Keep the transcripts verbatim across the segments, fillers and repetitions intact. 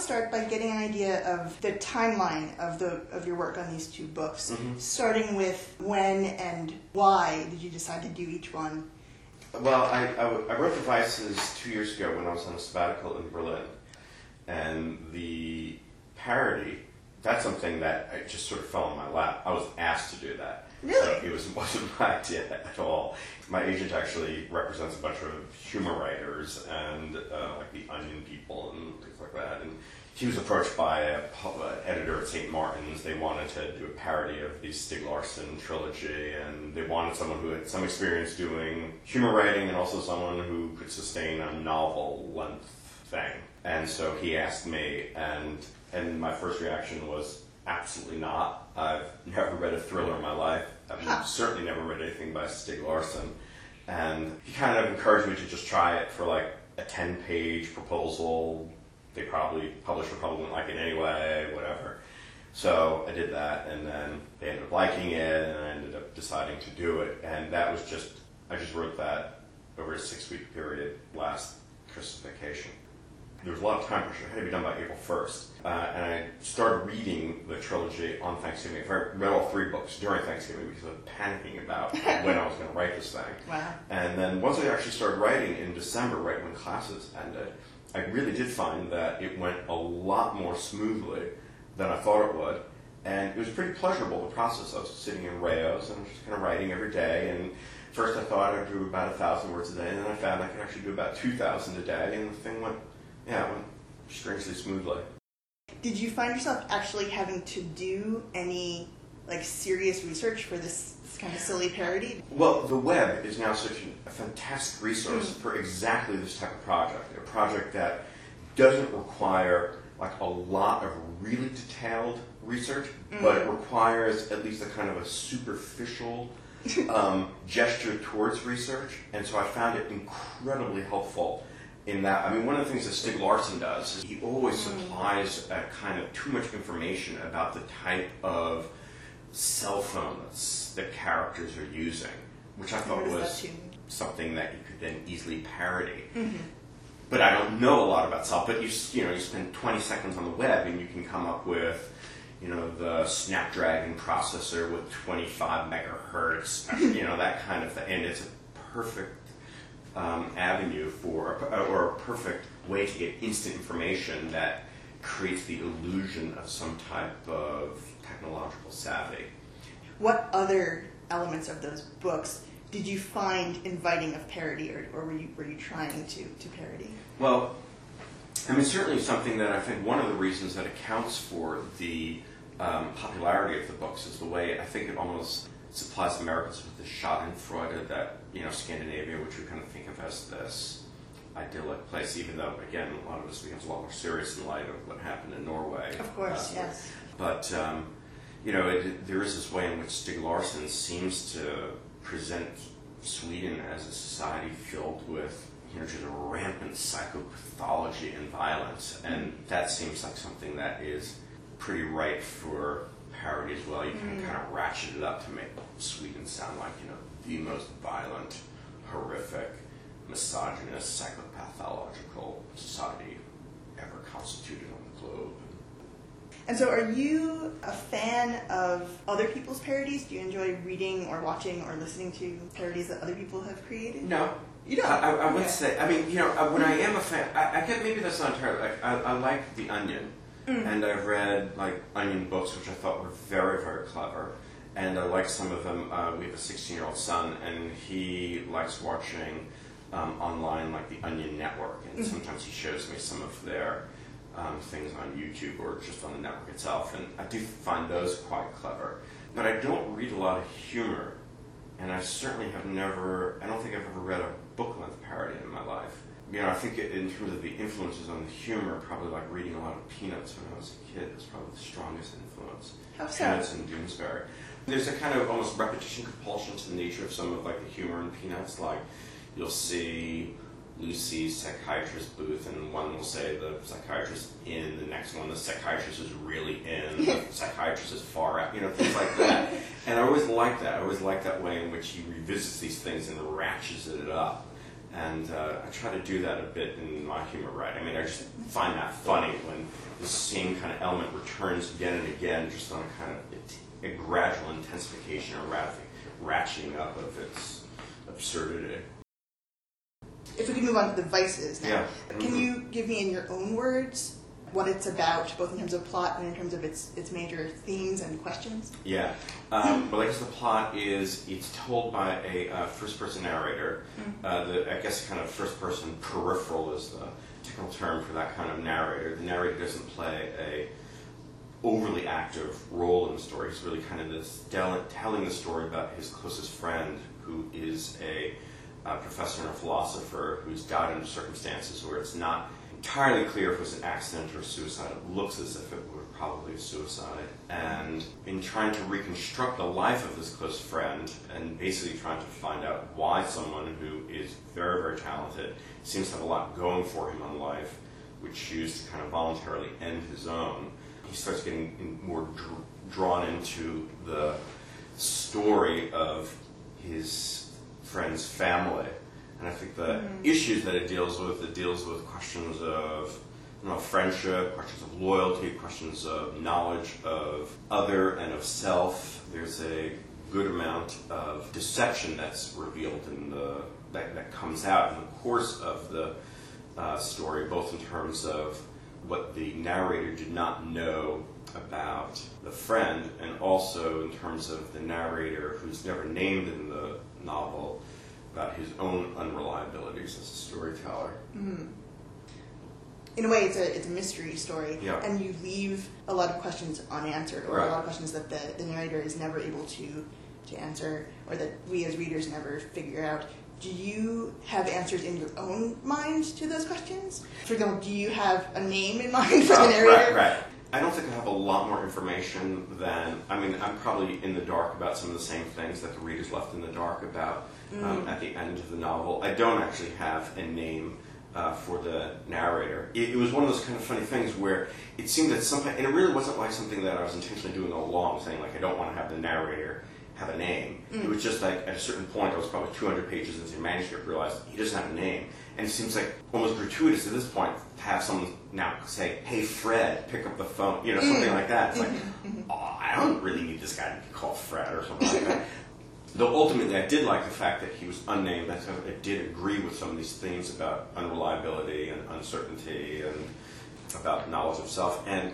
start by getting an idea of the timeline of the of your work on these two books, mm-hmm. starting with when and why did you decide to do each one? Well, I, I, I wrote The Vices two years ago when I was on a sabbatical in Berlin. And the parody, that's something that I just sort of fell in my lap. I was asked to do that. Really? So it was, wasn't my idea at all. My agent actually represents a bunch of humor writers and uh, like the Onion people and things like that. And he was approached by an editor at Saint Martin's. They wanted to do a parody of the Stieg Larsson trilogy, and they wanted someone who had some experience doing humor writing and also someone who could sustain a novel-length thing. And so he asked me, and and my first reaction was absolutely not. I've never read a thriller in my life. I've huh. certainly never read anything by Stieg Larsson. And he kind of encouraged me to just try it for like a ten-page proposal. They probably, publisher probably wouldn't like it anyway, whatever. So I did that, and then they ended up liking it, and I ended up deciding to do it. And that was just, I just wrote that over a six-week period last Christmas vacation. There was a lot of time pressure. It had to be done by April first. Uh, and I started reading the trilogy on Thanksgiving. I read all three books during Thanksgiving because I was panicking about when I was going to write this thing. Wow. And then once I actually started writing in December, right when classes ended, I really did find that it went a lot more smoothly than I thought it would. And it was pretty pleasurable, the process. I was sitting in Rayo's and I was just kind of writing every day. And first I thought I'd do about a thousand words a day, and then I found I could actually do about two thousand a day, and the thing went, yeah, it went strangely smoothly. Did you find yourself actually having to do any like serious research for this, this kind of silly parody? Well, the web is now such a fantastic resource mm. for exactly this type of project. A project that doesn't require like a lot of really detailed research, mm. but it requires at least a kind of a superficial um, gesture towards research. And so I found it incredibly helpful in that. I mean, one of the things that Stieg Larsson does is he always supplies a kind of too much information about the type of cell phones that characters are using, which I thought was something that you could then easily parody. Mm-hmm. But I don't know a lot about cell, but you you know, you spend twenty seconds on the web and you can come up with, you know, the Snapdragon processor with twenty-five megahertz, you know, that kind of thing. And it's a perfect um, avenue for, or a perfect way to get instant information that creates the illusion of some type of technological savvy. What other elements of those books did you find inviting of parody, or, or were you were you trying to, to parody? Well, I mean, certainly something that I think one of the reasons that accounts for the um, popularity of the books is the way I think it almost supplies Americans with the Schadenfreude that, you know, Scandinavia, which we kind of think of as this idyllic place, even though, again, a lot of this becomes a lot more serious in light of what happened in Norway. Of course, uh, yes. But, um, you know, it, there is this way in which Stieg Larsson seems to present Sweden as a society filled with, you know, just a rampant psychopathology and violence. And that seems like something that is pretty ripe for parody as well. You can mm. kind of ratchet it up to make Sweden sound like, you know, the most violent, horrific, misogynist, psychopathological society ever constituted on the globe. And so are you a fan of other people's parodies? Do you enjoy reading or watching or listening to parodies that other people have created? No. You don't? I, I, I would okay. say, I mean, you know, when I am a fan, I, I get, maybe that's not entirely, like, I, I like The Onion. Mm. And I've read, like, Onion books, which I thought were very, very clever. And I like some of them. Uh, we have a sixteen-year-old son, and he likes watching um, online, like, the Onion Network. And mm. sometimes he shows me some of their um, things on YouTube or just on the network itself. And I do find those quite clever. But I don't read a lot of humor. And I certainly have never, I don't think I've ever read a book-length parody in my life. You know, I think in terms of the influences on the humor, probably like reading a lot of Peanuts when I was a kid was probably the strongest influence. How so? Peanuts and Doonesbury. There's a kind of almost repetition compulsion to the nature of some of like the humor in Peanuts. Like you'll see Lucy's psychiatrist booth, and one will say the psychiatrist in, the next one the psychiatrist is really in, the psychiatrist is far out, you know, things like that. And I always like that. I always like that way in which he revisits these things and ratchets it up. And uh, I try to do that a bit in my humor writing. I mean, I just find that funny when returns again and again, just on a kind of a gradual intensification or rather ratcheting up of its absurdity. If we could move on to the vices now, yeah. can mm-hmm. you give me in your own words what it's about, both in terms of plot and in terms of its its major themes and questions? Yeah. Um, well, I guess the plot is it's told by a uh, first-person narrator. Mm-hmm. Uh, the, I guess kind of first-person peripheral is the technical term for that kind of narrator. The narrator doesn't play a overly active role in the story. He's really kind of this del- telling the story about his closest friend, who is a uh, professor and a philosopher who's died under circumstances where it's not entirely clear if it was an accident or a suicide. It looks as if it were probably a suicide. And in trying to reconstruct the life of this close friend and basically trying to find out why someone who is very, very talented, seems to have a lot going for him in life, would choose to kind of voluntarily end his own, he starts getting in more dr- drawn into the story of his friend's family. And I think the mm-hmm. issues that it deals with, it deals with questions of you know, friendship, questions of loyalty, questions of knowledge of other and of self. There's a good amount of deception that's revealed in the that, that comes out in the course of the uh, story, both in terms of what the narrator did not know about the friend, and also in terms of the narrator, who's never named in the novel, about his own unreliabilities as a storyteller. Mm-hmm. In a way, it's a it's a mystery story, yeah. and you leave a lot of questions unanswered, or right. a lot of questions that the, the narrator is never able to, to answer, or that we as readers never figure out. Do you have answers in your own mind to those questions? For example, do you have a name in mind for oh, the narrator? Right, right. I don't think I have a lot more information than, I mean, I'm probably in the dark about some of the same things that the reader's left in the dark about mm. um, at the end of the novel. I don't actually have a name uh, for the narrator. It, it was one of those kind of funny things where it seemed that sometimes, and it really wasn't like something that I was intentionally doing all along, saying like I don't want to have the narrator have a name. Mm. It was just like at a certain point, I was probably two hundred pages into the manuscript, realized he doesn't have a name. And it seems like almost gratuitous at this point to have someone now say, hey, Fred, pick up the phone, you know, something mm. like that. It's like, oh, I don't really need this guy to be called Fred or something like that. Though ultimately I did like the fact that he was unnamed. I did agree with some of these themes about unreliability and uncertainty and about knowledge of self. And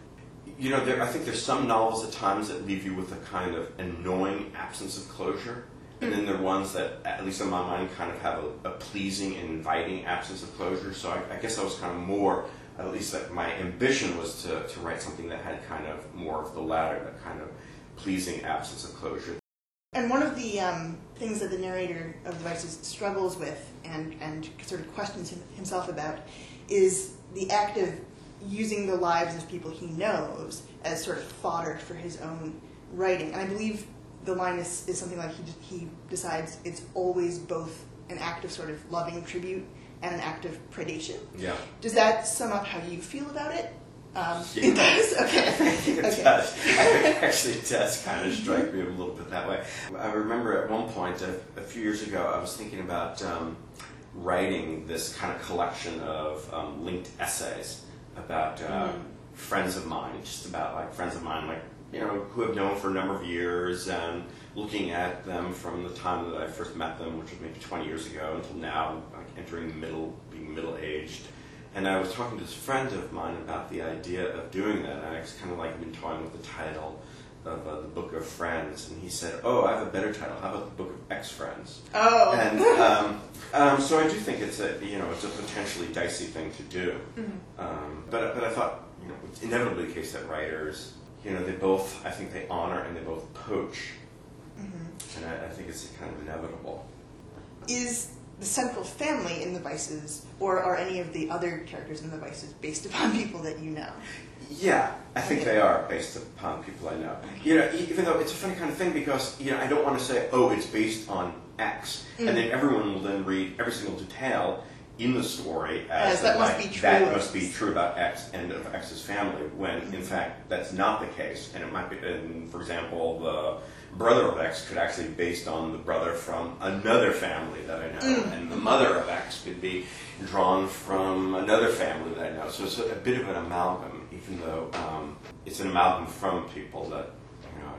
you know, there, I think there's some novels at times that leave you with a kind of annoying absence of closure. And then there are ones that, at least in my mind, kind of have a, a pleasing and inviting absence of closure. So I, I guess I was kind of more, at least that my ambition was to, to write something that had kind of more of the latter, that kind of pleasing absence of closure. And one of the um, things that the narrator of the Vices struggles with and, and sort of questions him, himself about is the act of using the lives of people he knows as sort of fodder for his own writing. And I believe the line is, is something like he, he decides it's always both an act of sort of loving tribute and an act of predation. Yeah. Does that sum up how you feel about it? Um, yeah. It does? Okay. I think it okay. does. I think actually it does kind of strike me a little bit that way. I remember at one point, a, a few years ago, I was thinking about um, writing this kind of collection of um, linked essays about uh, mm. friends of mine, just about like friends of mine, like, you know, who I've known for a number of years, and looking at them from the time that I first met them, which was maybe twenty years ago, until now, like entering the middle, being middle-aged. And I was talking to this friend of mine about the idea of doing that, and I was kind of like been toying with the title of uh, the Book of Friends, and he said, oh, I have a better title, how about the Book of Ex-Friends? Oh. And um, um, so I do think it's a, you know, it's a potentially dicey thing to do. Mm-hmm. Um, but, but I thought, you know, it's inevitably the case that writers, you know, they both, I think they honor and they both poach. Mm-hmm. And I, I think it's kind of inevitable. Is the central family in the Vices, or are any of the other characters in the Vices based upon people that you know? Yeah, I think okay. they are based upon people I know. You know, even though it's a funny kind of thing because, you know, I don't want to say, oh, it's based on X, mm. and then everyone will then read every single detail in the story as, as that, like, must be true that of must be true about X and of X's family, when in fact that's not the case. And it might be, and for example, the brother of X could actually be based on the brother from another family that I know, Mm. and the mother of X could be drawn from another family that I know. So it's a, a bit of an amalgam, even though um, it's an amalgam from people that, you know.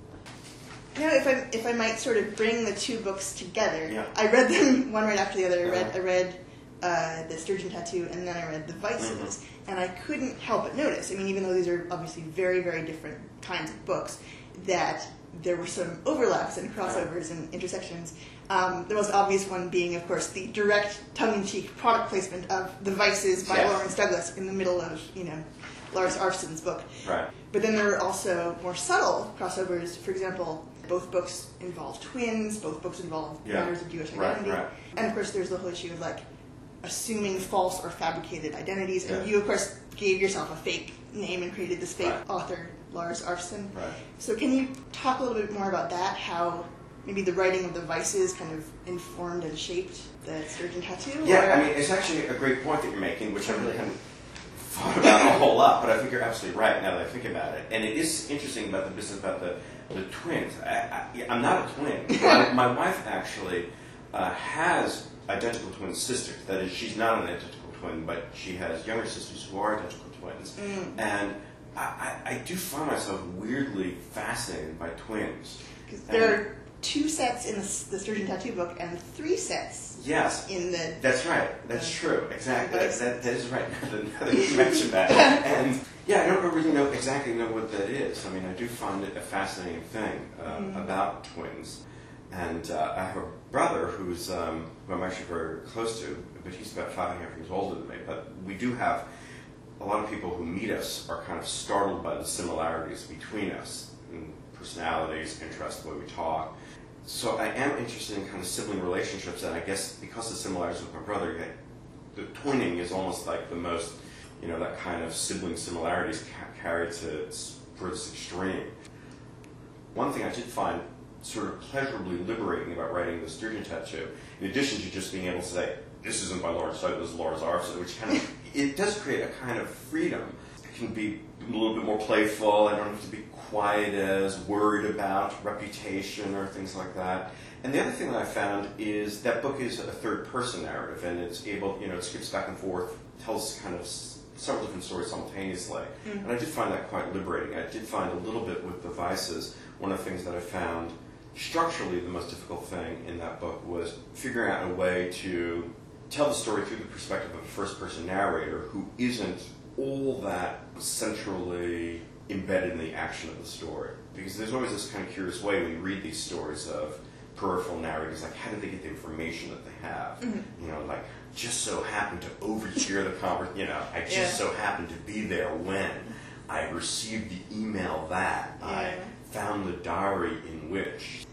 You know, if I if I might sort of bring the two books together, Yeah. I read them one right after the other. I read Uh-huh. I read uh, the Sturgeon Tattoo, and then I read the Vices, Mm-hmm. and I couldn't help but notice. I mean, even though these are obviously very very different kinds of books, that there were some overlaps and crossovers and intersections. Um, the most obvious one being, of course, the direct tongue-in-cheek product placement of The Vices by Yes. Lawrence Douglas in the middle of, you know, Lars Arfson's book. Right. But then there are also more subtle crossovers. For example, both books involve twins, both books involve Yeah. matters of Jewish Right, identity. right. And of course there's the whole issue of like assuming false or fabricated identities. And Yeah. you of course gave yourself a fake name and created this fake Right. author, Lars Arfson. Right. So can you talk a little bit more about that? How maybe the writing of the Vices kind of informed and shaped the Sturgeon Tattoo? Yeah, or- I mean, it's actually a great point that you're making, which I really hadn't thought about a whole lot, but I think you're absolutely right now that I think about it. And it is interesting about the business about the, the twins. I, I, I'm not a twin. my, my wife actually uh, has identical twin sisters. That is, she's not an identical twin, but she has younger sisters who are identical twins. Mm. And I, I, I do find myself weirdly fascinated by twins. 'Cause there are two sets in the, the Sturgeon Tattoo book and three sets Yes. in the That's right. That's Uh, true. Exactly. Vices. That, that is right. Now that you mentioned that, and yeah, I don't really know exactly know what that is. I mean, I do find it a fascinating thing uh, Mm. about twins, and uh, I have a brother who's um, who I'm actually very close to, but he's about five and a half years older than me. But we do have a lot of people who meet us are kind of startled by the similarities between us in personalities, interests, the way we talk. So I am interested in kind of sibling relationships, and I guess because of the similarities with my brother, the twinning is almost like the most, you know, that kind of sibling similarities ca- carried to its furthest extreme. One thing I did find sort of pleasurably liberating about writing the Sturgeon Tattoo, in addition to just being able to say, this isn't by Lawrence Douglas, this is Lawrence Arfson, which kind of, it does create a kind of freedom. It can be a little bit more playful. I don't have to be quite as worried about reputation or things like that. And the other thing that I found is that book is a third-person narrative, and it's able, you know, it skips back and forth, tells kind of s- several different stories simultaneously. Mm. And I did find that quite liberating. I did find a little bit with the Vices, one of the things that I found structurally the most difficult thing in that book was figuring out a way to tell the story through the perspective of a first-person narrator who isn't all that centrally embedded in the action of the story. Because there's always this kind of curious way when you read these stories of peripheral narrators, like how did they get the information that they have? Mm-hmm. You know, like just so happened to overhear the conversation, you know, I just Yeah. so happened to be there when I received the email that I Yeah. found the diary in which.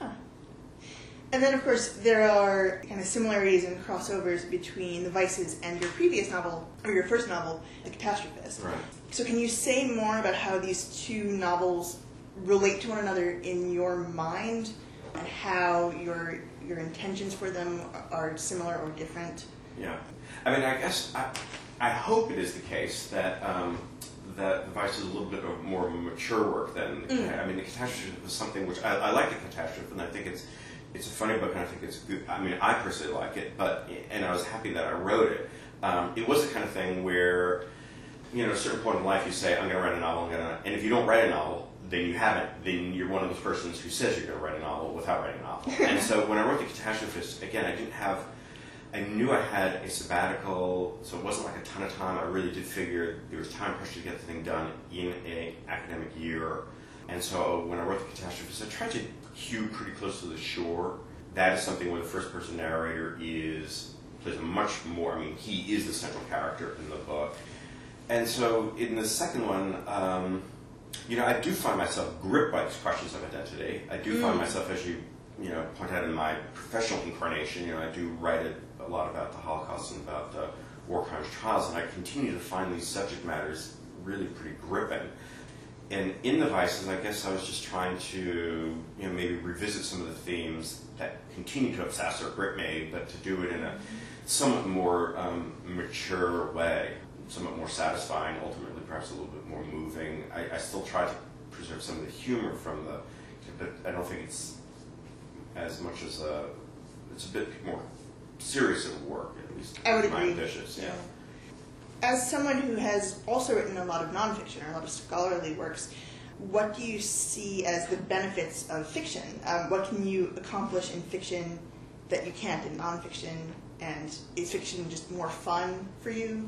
And then, of course, there are kind of similarities and crossovers between The Vices and your previous novel, or your first novel, The Catastrophist. Right. So can you say more about how these two novels relate to one another in your mind, and how your your intentions for them are similar or different? Yeah. I mean, I guess, I, I hope it is the case that um, that The Vice is a little bit of more of a mature work than, the, Mm. I mean, The Catastrophe was something which, I, I like The Catastrophe, and I think it's it's a funny book, and I think it's good. I mean, I personally like it, but, and I was happy that I wrote it. Um, it was the kind of thing where, you know, at a certain point in life you say, I'm going to write a novel, I'm going to, and if you don't write a novel, then you haven't, then you're one of those persons who says you're going to write a novel without writing a novel. And so when I wrote The Catastrophist, again, I didn't have, I knew I had a sabbatical, so it wasn't like a ton of time. I really did figure there was time pressure to get the thing done in an academic year. And so when I wrote The Catastrophist, I tried to hew pretty close to the shore. That is something where the first-person narrator is, plays a much more, I mean, he is the central character in the book. And so in the second one, um, you know, I do find myself gripped by these questions of identity. I do Mm. find myself, as you, you know, point out in my professional incarnation, you know, I do write a, a lot about the Holocaust and about uh, war crimes trials, and I continue to find these subject matters really pretty gripping. And in the Vices, I guess I was just trying to, you know, maybe revisit some of the themes that continue to obsess or grip me, but to do it in a somewhat more um, mature way, somewhat more satisfying, ultimately perhaps a little bit more moving. I, I still try to preserve some of the humor from the, but I don't think it's as much as a, it's a bit more serious of work, at least. I would my agree. Ambitious, yeah. As someone who has also written a lot of nonfiction or a lot of scholarly works, what do you see as the benefits of fiction? Um, what can you accomplish in fiction that you can't in nonfiction? And is fiction just more fun for you?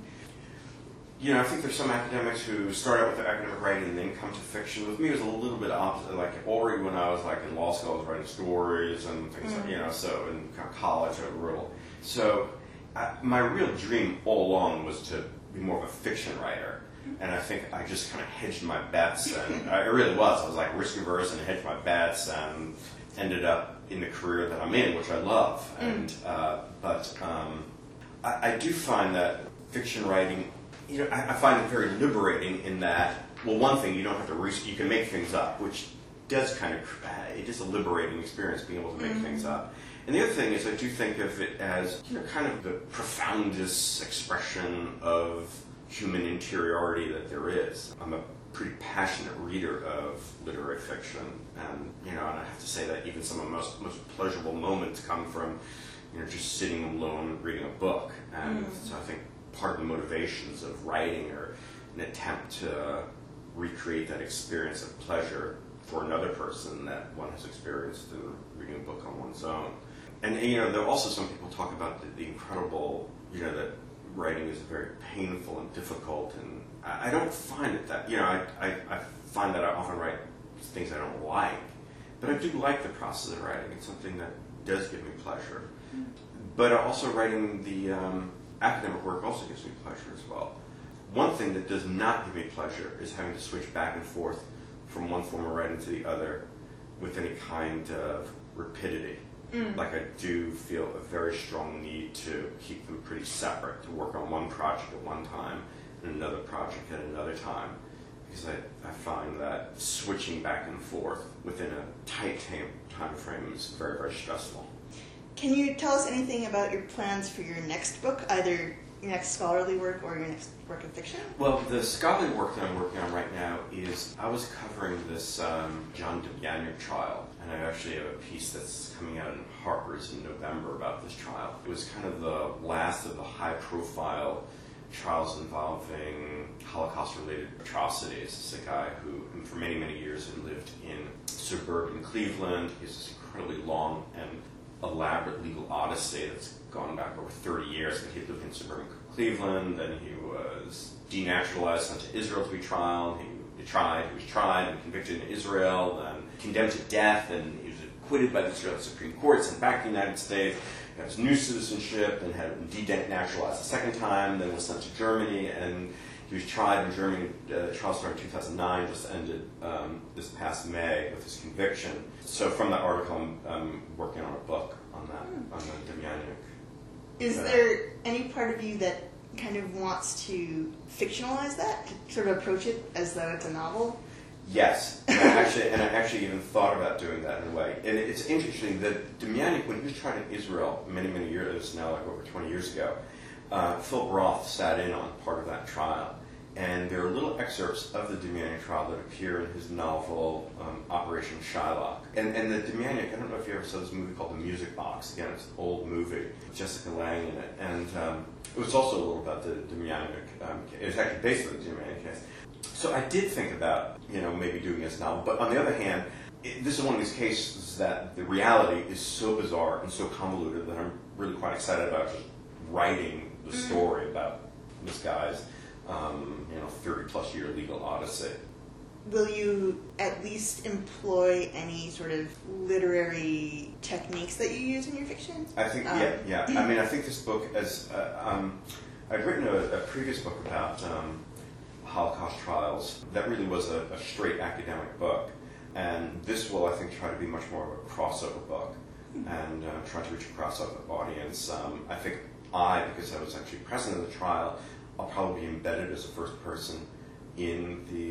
You know, I think there's some academics who start out with their academic writing and then come to fiction. With me, it was a little bit opposite. Like already when I was like in law school, I was writing stories and things mm. like, you know, so in college I wrote. So I, my real dream all along was to be more of a fiction writer. And I think I just kind of hedged my bets, and I really was. I was like risk averse and hedged my bets, and ended up in the career that I'm in, which I love. Mm. And uh, but um, I, I do find that fiction writing, you know, I, I find it very liberating in that, well, one thing, you don't have to risk, you can make things up, which does kind of, it is a liberating experience being able to make mm. things up. And the other thing is I do think of it as, you know, kind of the profoundest expression of human interiority that there is. I'm a pretty passionate reader of literary fiction, and you know, and I have to say that even some of the most most pleasurable moments come from, you know, just sitting alone reading a book. And mm. so I think part of the motivations of writing are an attempt to recreate that experience of pleasure for another person that one has experienced through reading a book on one's own. And, and you know, there are also some people talk about the, the incredible, you know, that writing is very painful and difficult, and I, I don't find it that, you know, I, I, I find that I often write things I don't like, but I do like the process of writing. It's something that does give me pleasure. Mm. But also writing the um, academic work also gives me pleasure as well. One thing that does not give me pleasure is having to switch back and forth from one form of writing to the other with any kind of rapidity. Mm. Like I do feel a very strong need to keep them pretty separate, to work on one project at one time and another project at another time, because I, I find that switching back and forth within a tight time, time frame is very, very stressful. Can you tell us anything about your plans for your next book, either your next scholarly work or your next work of fiction? Well, the scholarly work that I'm working on right now is, I was covering this um, John Demjanjuk trial, and I actually have a piece that's coming out in Harper's in November about this trial. It was kind of the last of the high-profile trials involving Holocaust-related atrocities. It's a guy who, for many, many years, had lived in suburban Cleveland. He has this incredibly long and elaborate legal odyssey that's gone back over thirty years. But he lived in suburban Cleveland, and he was denaturalized, sent to Israel to be tried. He tried, he was tried and convicted in Israel, and condemned to death, and he was acquitted by the Israeli Supreme Court, sent back to the United States, got his new citizenship, and had denaturalized a second time, then was sent to Germany, and he was tried in Germany. Uh, trial started in two thousand nine, just ended um, this past May with his conviction. So from that article, I'm, I'm working on a book on that, mm. on the Demjanjuk. Is uh, there any part of you that kind of wants to fictionalize that, to sort of approach it as though it's a novel? Yes, and I actually, and I actually even thought about doing that in a way. And it's interesting that Demjanjuk, when he was tried in Israel many, many years, now like over twenty years ago, uh, Philip Roth sat in on part of that trial. And there are little excerpts of the Demjanjuk trial that appear in his novel, um, Operation Shylock. And, and the Demjanjuk, I don't know if you ever saw this movie called The Music Box. Again, it's an old movie, Jessica Lange in it. And um, it was also a little about the Demjanjuk. Um, it was actually based on the Demjanjuk case. So I did think about, you know, maybe doing this novel. But on the other hand, it, this is one of these cases that the reality is so bizarre and so convoluted that I'm really quite excited about just writing the story about this guy's Um, you know, thirty-plus year legal odyssey. Will you at least employ any sort of literary techniques that you use in your fiction? I think, um, yeah, yeah. I mean, I think this book, as uh, um, I'd written a, a previous book about um, Holocaust trials. That really was a, a straight academic book, and this will, I think, try to be much more of a crossover book and uh, try to reach a crossover audience. Um, I think I, because I was actually present in the trial, I'll probably be embedded as a first person in the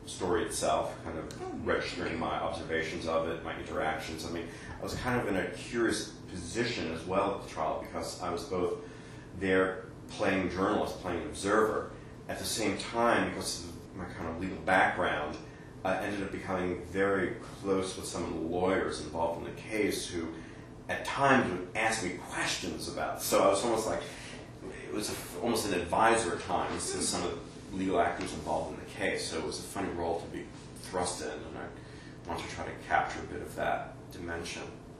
story itself, kind of registering my observations of it, my interactions. I mean, I was kind of in a curious position as well at the trial because I was both there playing journalist, playing observer. At the same time, because of my kind of legal background, I ended up becoming very close with some of the lawyers involved in the case who at times would ask me questions about it. So I was almost like, it was a, almost an advisor at times to some of the legal actors involved in the case. So it was a funny role to be thrust in, and I want to try to capture a bit of that dimension.